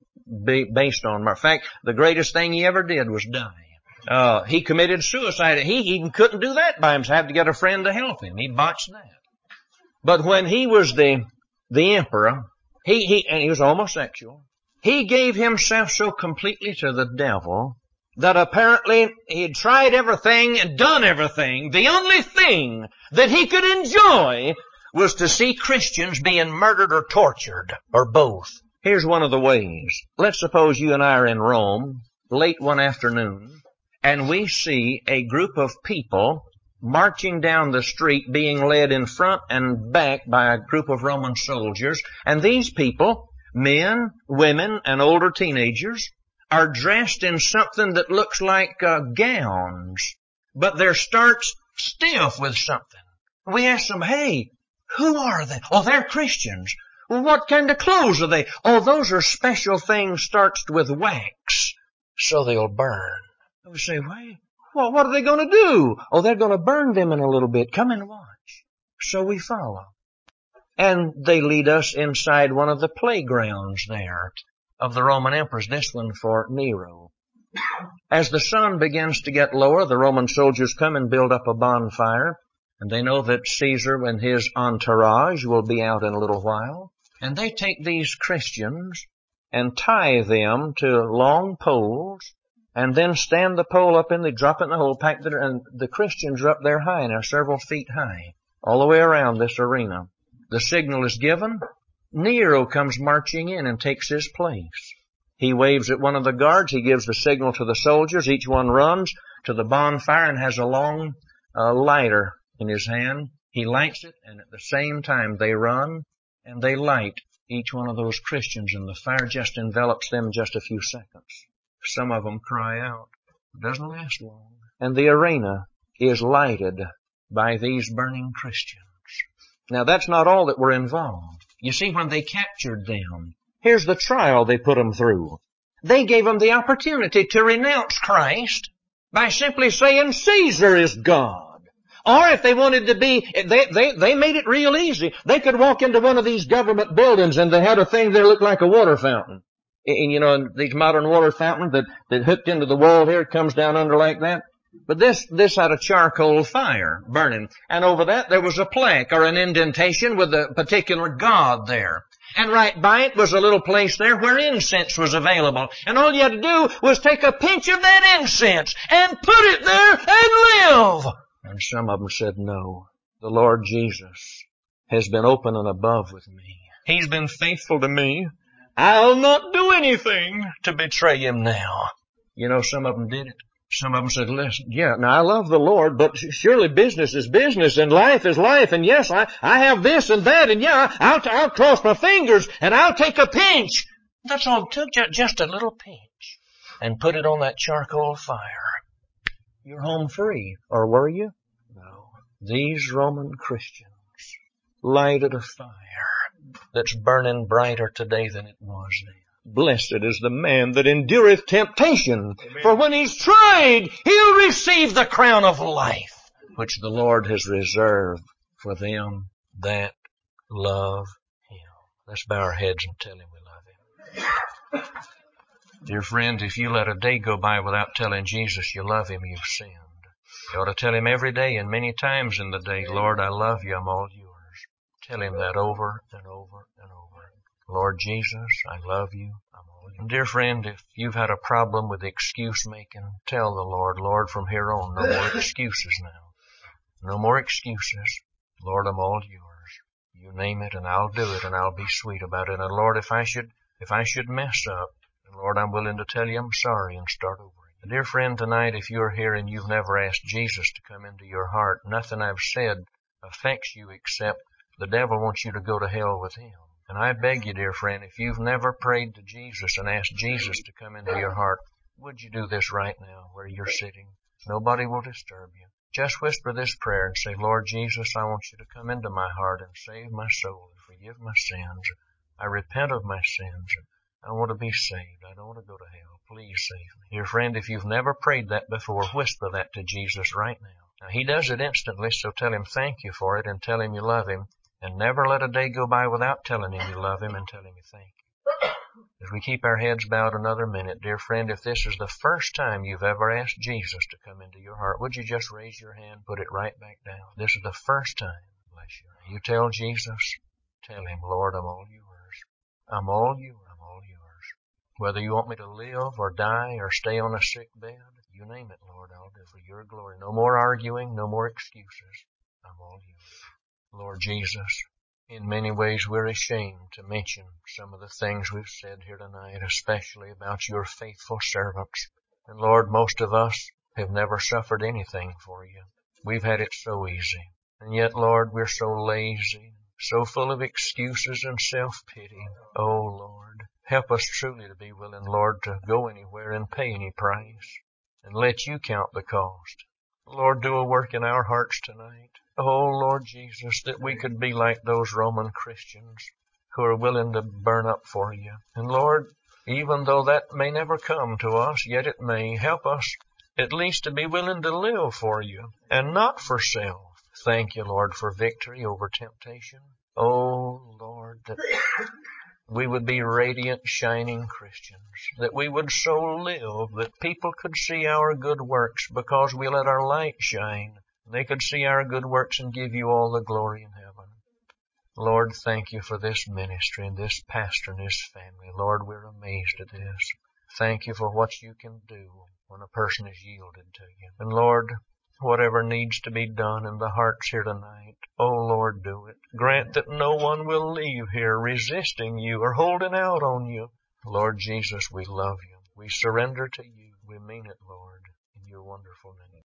based on murder. In fact, the greatest thing he ever did was die. Uh, he committed suicide. He even couldn't do that by himself. Had to get a friend to help him. He botched that. But when he was the the emperor, he, he and he was homosexual, he gave himself so completely to the devil that apparently he had tried everything and done everything. The only thing that he could enjoy was to see Christians being murdered or tortured, or both. Here's one of the ways. Let's suppose you and I are in Rome, late one afternoon, and we see a group of people marching down the street being led in front and back by a group of Roman soldiers. And these people, men, women, and older teenagers, are dressed in something that looks like uh, gowns, but they're starched stiff with something. We ask them, hey, who are they? Oh, they're Christians. Well, what kind of clothes are they? Oh, those are special things starched with wax, so they'll burn. We say, wait, well, what are they going to do? Oh, they're going to burn them in a little bit. Come and watch. So we follow. And they lead us inside one of the playgrounds there of the Roman emperors, this one for Nero. As the sun begins to get lower, the Roman soldiers come and build up a bonfire, and they know that Caesar and his entourage will be out in a little while. And they take these Christians and tie them to long poles, and then stand the pole up in, they drop it in the hole, pack it, and the Christians are up there high now, several feet high, all the way around this arena. The signal is given. Nero comes marching in and takes his place. He waves at one of the guards. He gives the signal to the soldiers. Each one runs to the bonfire and has a long uh, lighter in his hand. He lights it, and at the same time they run and they light each one of those Christians, and the fire just envelops them in just a few seconds. Some of them cry out. It doesn't last long. And the arena is lighted by these burning Christians. Now, that's not all that were involved. You see, when they captured them, here's the trial they put them through. They gave them the opportunity to renounce Christ by simply saying Caesar is God. Or if they wanted to be, they, they, they made it real easy. They could walk into one of these government buildings and they had a thing that looked like a water fountain. And, you know, these modern water fountains that, that hooked into the wall here, it comes down under like that. But this, this had a charcoal fire burning. And over that there was a plaque or an indentation with a particular god there. And right by it was a little place there where incense was available. And all you had to do was take a pinch of that incense and put it there and live. And some of them said, no, the Lord Jesus has been open and above with me. He's been faithful to me. I'll not do anything to betray him now. You know, some of them did it. Some of them said, listen, yeah, now I love the Lord, but surely business is business and life is life. And yes, I, I have this and that. And yeah, I'll, I'll cross my fingers and I'll take a pinch. That's all it took, just a little pinch. And put it on that charcoal fire. You're home free. Or were you? No. These Roman Christians lighted a fire that's burning brighter today than it was then. Blessed is the man that endureth temptation, Amen. For when he's tried, he'll receive the crown of life, which the Lord has reserved for them that love him. Let's bow our heads and tell him we love him. Dear friend, if you let a day go by without telling Jesus you love him, you've sinned. You ought to tell him every day and many times in the day, Lord, I love you, I'm all yours. Tell him that over and over and over. Lord Jesus, I love you, I'm all yours. And dear friend, if you've had a problem with excuse making, tell the Lord, Lord, from here on, no more excuses now. No more excuses. Lord, I'm all yours. You name it and I'll do it and I'll be sweet about it. And Lord, if I should, if I should mess up, Lord, I'm willing to tell you I'm sorry and start over. And dear friend, tonight, if you're here and you've never asked Jesus to come into your heart, nothing I've said affects you except the devil wants you to go to hell with him. And I beg you, dear friend, if you've never prayed to Jesus and asked Jesus to come into your heart, would you do this right now where you're sitting? Nobody will disturb you. Just whisper this prayer and say, Lord Jesus, I want you to come into my heart and save my soul and forgive my sins. I repent of my sins. I want to be saved. I don't want to go to hell. Please save me. Dear friend, if you've never prayed that before, whisper that to Jesus right now. Now, he does it instantly, so tell him thank you for it and tell him you love him. And never let a day go by without telling him you love him and telling him you thank you. As we keep our heads bowed another minute, dear friend, if this is the first time you've ever asked Jesus to come into your heart, would you just raise your hand, put it right back down? This is the first time. Bless you. You tell Jesus, tell him, Lord, I'm all yours. I'm all yours. I'm all yours. Whether you want me to live or die or stay on a sick bed, you name it, Lord, I'll do for your glory. No more arguing, no more excuses. I'm all yours. Lord Jesus, in many ways we're ashamed to mention some of the things we've said here tonight, especially about your faithful servants. And Lord, most of us have never suffered anything for you. We've had it so easy. And yet, Lord, we're so lazy, so full of excuses and self-pity. Oh, Lord, help us truly to be willing, Lord, to go anywhere and pay any price and let you count the cost. Lord, do a work in our hearts tonight. Oh, Lord Jesus, that we could be like those Roman Christians who are willing to burn up for you. And Lord, even though that may never come to us, yet it may, help us at least to be willing to live for you and not for self. Thank you, Lord, for victory over temptation. Oh, Lord, that we would be radiant, shining Christians, that we would so live that people could see our good works because we let our light shine. They could see our good works and give you all the glory in heaven. Lord, thank you for this ministry and this pastor and his family. Lord, we're amazed at this. Thank you for what you can do when a person is yielded to you. And Lord, whatever needs to be done in the hearts here tonight, oh Lord, do it. Grant that no one will leave here resisting you or holding out on you. Lord Jesus, we love you. We surrender to you. We mean it, Lord, in your wonderful name.